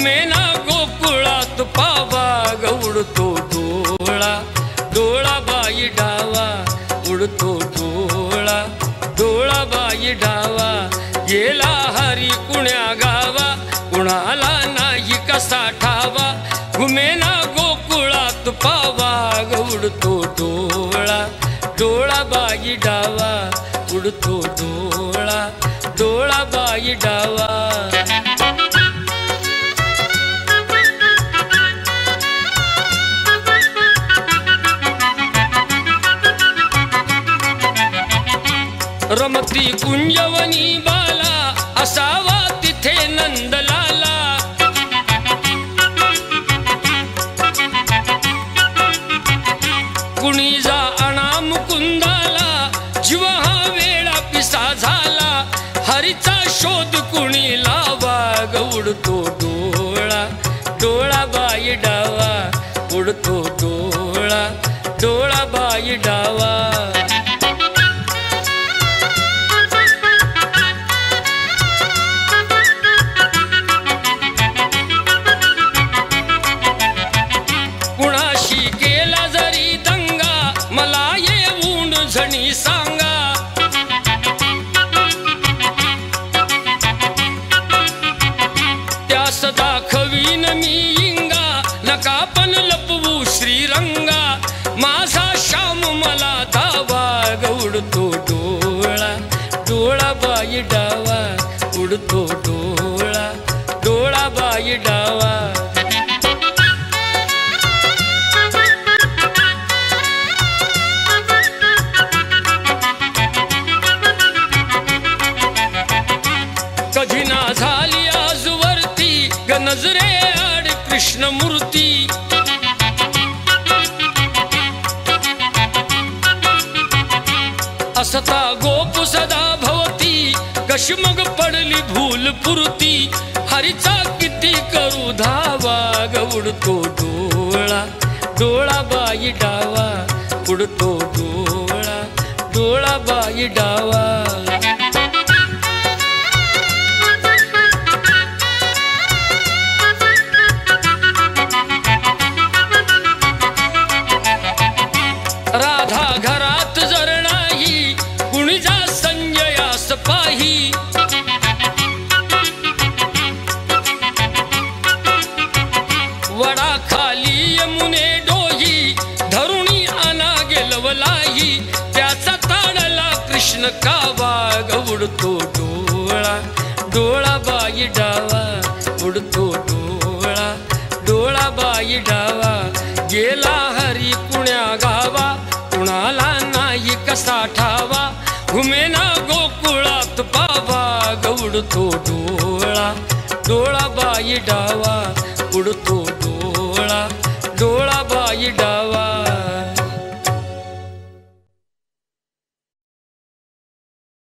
घुमेना गोकुळात पावा उडतो डोळा डोळा बाई डावा उडतो डोळा डोळा बाई डावा गेला हरी कुण्या गावा कुणाला नाही कसा ठावा घुमेना गोकुळात पावा उडतो डोळा डोळा बाई डावा उडतो डोळा डोळा बाई डावा रमती कुंजवनी बाला असावा तिथे नंदलाला कुणी जा आणा मुकुंदाला जीव हा वेळा पिसा झाला हरीचा शोध कुणी लावा उडतो डोळा डोळा बाई डावा उडतो डोळा डोळा बाई डावा झणी सांगा त्यास दाखवीन मी इंगा नका पण लपवू श्रीरंगा माझा श्याम मला धावा उडतो डोळा डोळा बाई डावा उडतो डोळा डोळा बाई डावा कधी ना झाली आजवरती नजरे आड कृष्ण मूर्ती असता गोप सदा भवती कशी मग पडली भूल पुरती हरीचा किती करू धावा उडतो डोळा डोळा बाई डावा उडतो डोळा डोळा बाई डावा राधा घरात जर नाही कुणी जा संजयास पाही वडा खाली यमुने डोही धरुणी आणा गेलवलाही त्याचा ताडला कृष्ण कावा उडतो डोळा डोळा बाई डावा उडतो डोळा डोळा बाई डावा गेला हरी कुण्या गावा कुणाला नाही कसा ठावा घुमेना गोकुळात पावा उडतो डोळा डोळा बाई डावा उडतो